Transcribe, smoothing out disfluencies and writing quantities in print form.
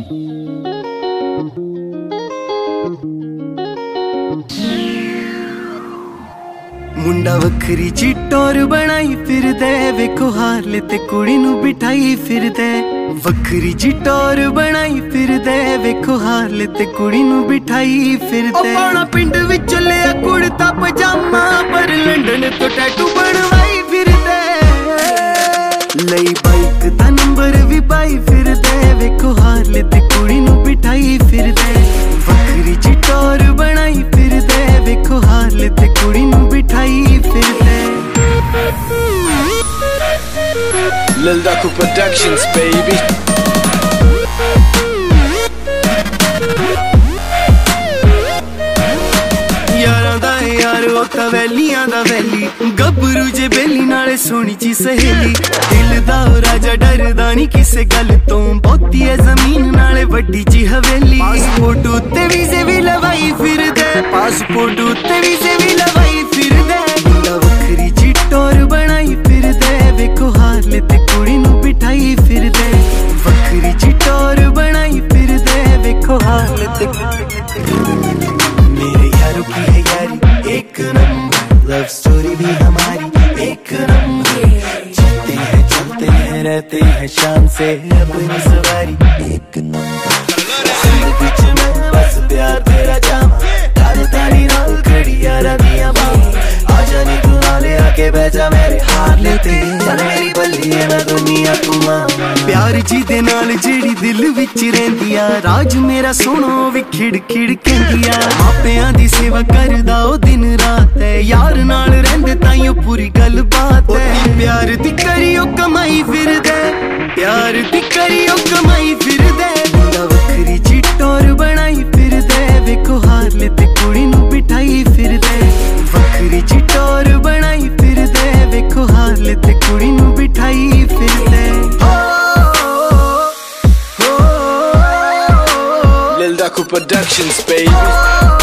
मुंडा वखरी जी टोर बनाई फिरदे, वेखो हारले ते कुड़ी नू बिठाई फिरदे। वखरी जी टोर बनाई फिरदे, वेखो हारले ते कुड़ी नू बिठाई फिरदे। पाना पिंड विच लिया कुड़ता पजामा, पर लंडन तो टैटू बनवाई फिरदे। लई बाइक दा नंबर भी पाई फिरदे, वेखो हारले ते कुड़ी नू बिठाई फिरदे। वखरी जी टोर बनाई फिरदे, वेखो हारले ते कुड़ी नू बिठाई फिरदे। Lil Daku Productions, baby. यारां दा यार ओ तां वैलियां दा वैली, गब्बरू जे बेली नाले सोहनी जी सहेली। दिल दा ओ राजा डरदा नी किसे गल तो, बहुती है जमीन नाले वड्डी जी हवेली। पासपोर्ट उत्ते वीजे भी लवाई फिरदे, पासपोर्ट उत्ते वीजे भी लवाई फिरदे। मुंडा वखरी जी टोर बनाई फिरदे, वेखो हारले ते कुड़ी नू बिठाई फिरदे। वखरी जी टोर बनाई फिरदे, वेखो हारले ते। मेरे यारों की है यारी एक नंबर, लव स्टोरी भी हमारी एक नंबर। चलते हैं चलते हैं रहते हैं शान से अपनी सवारी एक नंबर। जिंदगी च मैं बस प्यार तेरा जामा, तारे तारी नाल खड़ी यारा दिया बामा। आजा नी तू नाले आके बैजा मेरे हार लेते, चल मेरी बल्ली है मैं दुनिया तू मामा। प्यार जी दे नाल जेड़ी दिल विच रहिंदिया, राज मेरा सोनो भी खिड़ खिड़ कहंदिया। मापियां दी सेवा करदा ओ दिन रात है, यार नाल रहिंदे ताइयों पूरी गल बात है। प्यार दी करियो कमाई फिरदे, प्यार दी करियो कमाई फिरदे। मुंडा वखरी जी टोर बनाई फिरदे, वेखो हारले ते कुड़ी नू बिठाई फिरदे। वखरी जी टोर बनाई फिरदे, वेखो हारले ते कुड़ी नू बिठाई फिरदे। Lil Daku Productions, baby.